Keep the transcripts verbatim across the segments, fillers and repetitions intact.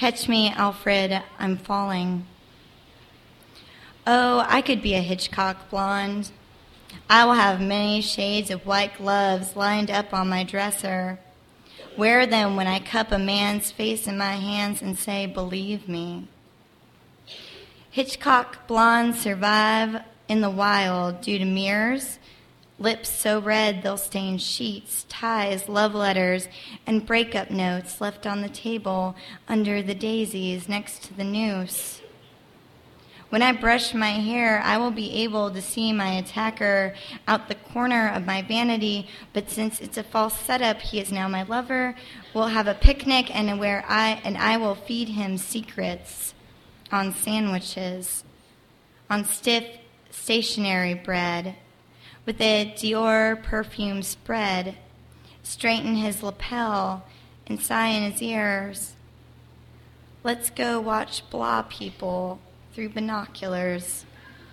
Catch me, Alfred, I'm falling. Oh, I could be a Hitchcock blonde. I will have many shades of white gloves lined up on my dresser. Wear them when I cup a man's face in my hands and say, believe me. Hitchcock blondes survive in the wild due to mirrors, lips so red they'll stain sheets, ties, love letters, and breakup notes left on the table under the daisies next to the noose. When I brush my hair, I will be able to see my attacker out the corner of my vanity, but since it's a false setup, he is now my lover. We'll have a picnic and where I and I will feed him secrets on sandwiches, on stiff stationary bread, with a Dior perfume spread, straighten his lapel and sigh in his ears. Let's go watch blah people through binoculars.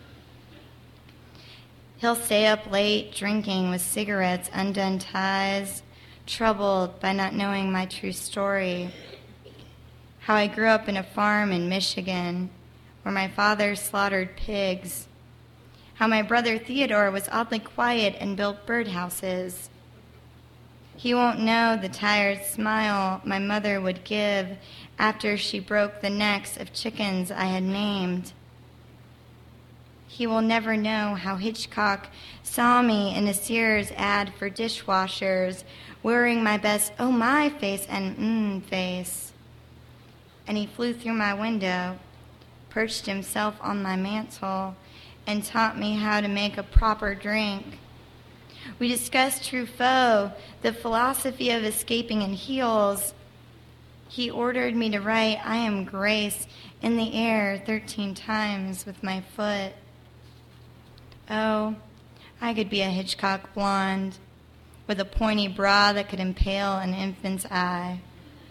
He'll stay up late drinking with cigarettes, undone ties, troubled by not knowing my true story. How I grew up in a farm in Michigan where my father slaughtered pigs. How my brother Theodore was oddly quiet and built birdhouses. He won't know the tired smile my mother would give after she broke the necks of chickens I had named. He will never know how Hitchcock saw me in a Sears ad for dishwashers, wearing my best oh my face and mmm face. And he flew through my window, perched himself on my mantle, and taught me how to make a proper drink. We discussed Truffaut, the philosophy of escaping in heels. He ordered me to write, I am grace, in the air thirteen times with my foot. Oh, I could be a Hitchcock blonde with a pointy bra that could impale an infant's eye.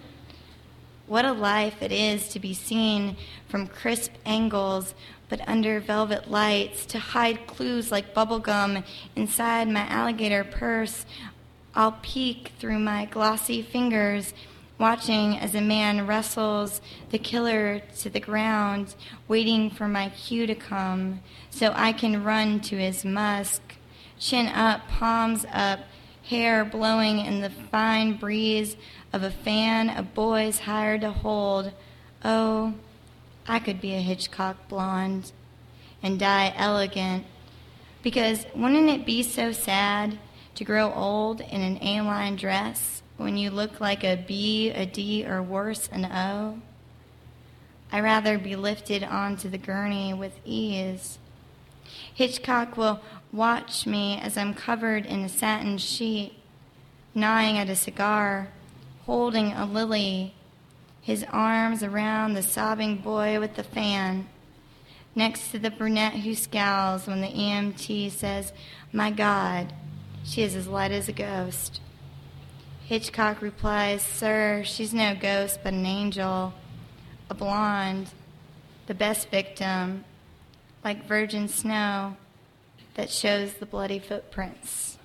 What a life it is to be seen from crisp angles, but under velvet lights, to hide clues like bubblegum inside my alligator purse. I'll peek through my glossy fingers, watching as a man wrestles the killer to the ground, waiting for my cue to come, so I can run to his musk, chin up, palms up, hair blowing in the fine breeze of a fan of boys hired to hold. Oh, I could be a Hitchcock blonde and die elegant, because wouldn't it be so sad to grow old in an A-line dress when you look like a B, a D, or worse, an O? I'd rather be lifted onto the gurney with ease. Hitchcock will watch me as I'm covered in a satin sheet, gnawing at a cigar, holding a lily, his arms around the sobbing boy with the fan, next to the brunette who scowls when the E M T says, my God, she is as light as a ghost. Hitchcock replies, sir, she's no ghost but an angel, a blonde, the best victim, like virgin snow that shows the bloody footprints.